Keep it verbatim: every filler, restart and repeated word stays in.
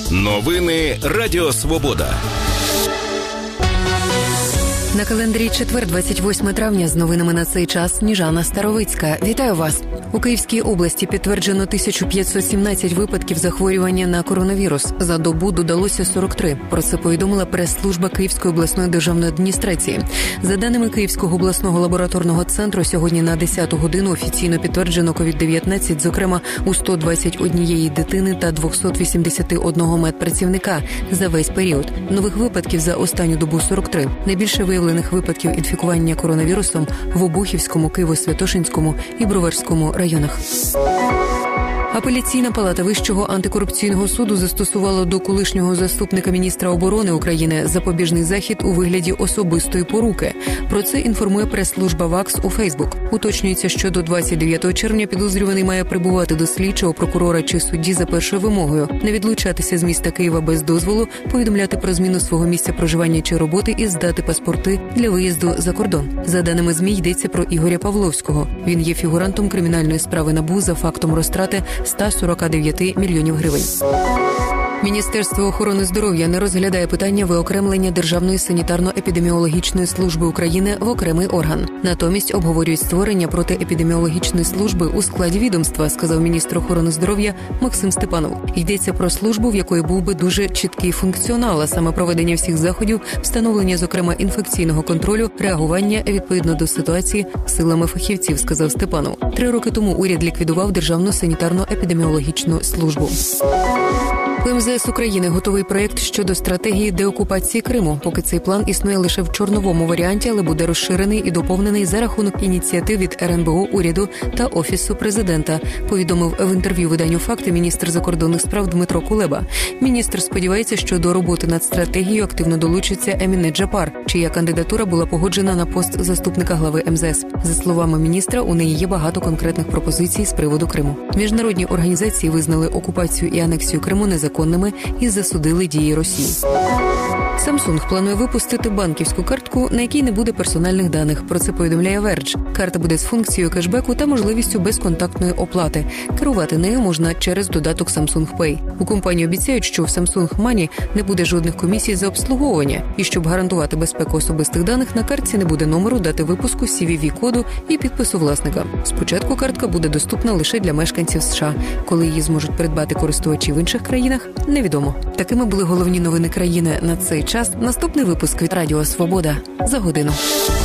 Новини Радіо Свобода. На календарі четвер, двадцять восьме травня, з новинами на цей час Сніжана Старовицька. Вітаю вас! У Київській області підтверджено тисячу п'ятсот сімнадцять випадків захворювання на коронавірус. За добу додалося сорок три. Про це повідомила прес-служба Київської обласної державної адміністрації. За даними Київського обласного лабораторного центру, сьогодні на десяту годину офіційно підтверджено ковід дев'ятнадцять, зокрема у сто двадцять однієї дитини та двохсот вісімдесят одного медпрацівника за весь період. Нових випадків за останню добу сорок три. Найбільше виявлених випадків інфікування коронавірусом в Обухівському, Києво-Святошинському і Броварському районах. Апеляційна палата Вищого антикорупційного суду застосувала до колишнього заступника міністра оборони України запобіжний захід у вигляді особистої поруки. Про це інформує прес-служба ВАКС у Фейсбук. Уточнюється, що до двадцять дев'ятого червня підозрюваний має прибувати до слідчого, прокурора чи судді за першою вимогою, не відлучатися з міста Києва без дозволу, повідомляти про зміну свого місця проживання чи роботи і здати паспорти для виїзду за кордон. За даними ЗМІ, йдеться про Ігоря Павловського. Він є фігурантом кримінальної справи НАБУ за фактом розтрати ста сорока дев'яти мільйонів гривень. Міністерство охорони здоров'я не розглядає питання виокремлення Державної санітарно-епідеміологічної служби України в окремий орган. Натомість обговорюють створення протиепідеміологічної служби у складі відомства, сказав міністр охорони здоров'я Максим Степанов. Йдеться про службу, в якої був би дуже чіткий функціонал, а саме проведення всіх заходів, встановлення, зокрема, інфекційного контролю, реагування відповідно до ситуації силами фахівців, сказав Степанов. Три роки тому уряд ліквідував Державну санітарно-епідеміологічну службу. У МЗС України готовий проєкт щодо стратегії деокупації Криму. Поки цей план існує лише в чорновому варіанті, але буде розширений і доповнений за рахунок ініціатив від ер ен бе о, уряду та Офісу президента, повідомив в інтерв'ю виданню «Факти» міністр закордонних справ Дмитро Кулеба. Міністр сподівається, що до роботи над стратегією активно долучиться Еміне Джапар, чия кандидатура була погоджена на пост заступника глави ем зе ес. За словами міністра, у неї є багато конкретних пропозицій з приводу Криму. Міжнародні організації визнали окупацію і анексію Криму незаконною і засудили дії Росії. Samsung планує випустити банківську картку, на якій не буде персональних даних. Про це повідомляє Verge. Карта буде з функцією кешбеку та можливістю безконтактної оплати. Керувати нею можна через додаток Samsung Pay. У компанії обіцяють, що в Samsung Money не буде жодних комісій за обслуговування. І щоб гарантувати безпеку особистих даних, на картці не буде номеру, дати випуску, сі ві ві-коду і підпису власника. Спочатку картка буде доступна лише для мешканців США. Коли її зможуть придбати користувачі в інших країнах, невідомо. Такими були головні новини країни на цей час. Наступний випуск від Радіо Свобода за годину.